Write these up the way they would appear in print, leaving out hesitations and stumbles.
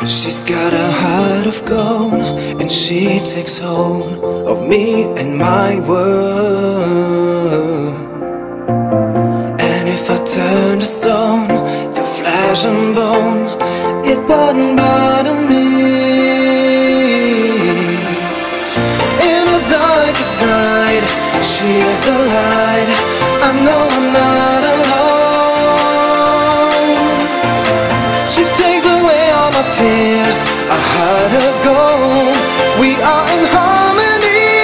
She's got a heart of gold, and she takes hold of me and my world. And if I turn to stone through flesh and bone, it wouldn't bother me. In the darkest night, she is the light. I know I'm not alone. She takes away all my fears, a heart of gold. We are in harmony.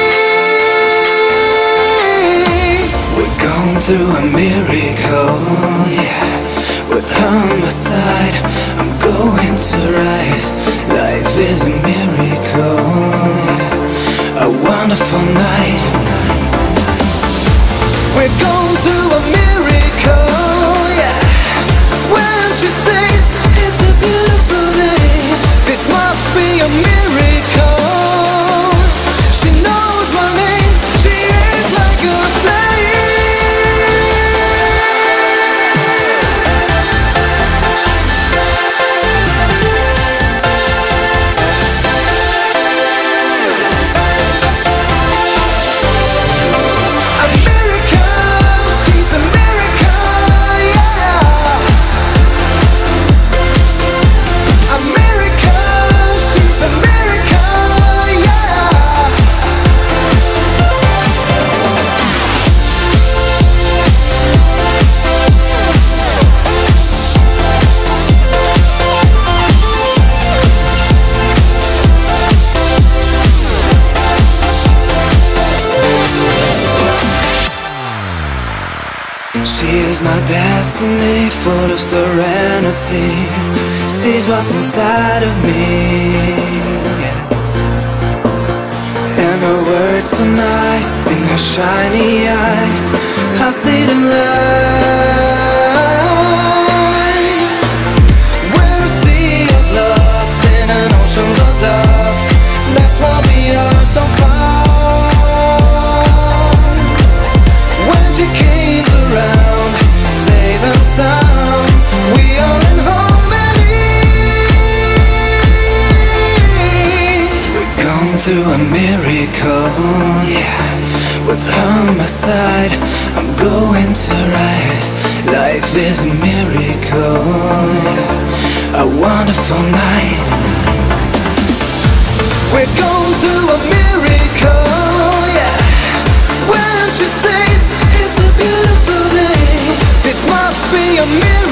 We're going through a miracle, yeah. With her on my side, I'm going to rise. Life is a miracle, yeah. A wonderful night. We're going through a miracle, yeah. When she says it's a beautiful day, this must be a miracle. She knows my name, she is like a flame. She is my destiny, full of serenity. Sees what's inside of me, yeah. And her words so nice, in her shiny eyes, I see the light. We're a sea of love in an ocean of dust. That's why we are so far. When she came around, safe and sound, we are in harmony. We're going through a miracle, yeah. With her on my side, I'm going to rise. Life is a miracle, yeah. A wonderful night. We're going through a miracle, yeah. When she says it's a beautiful day, this must be a miracle.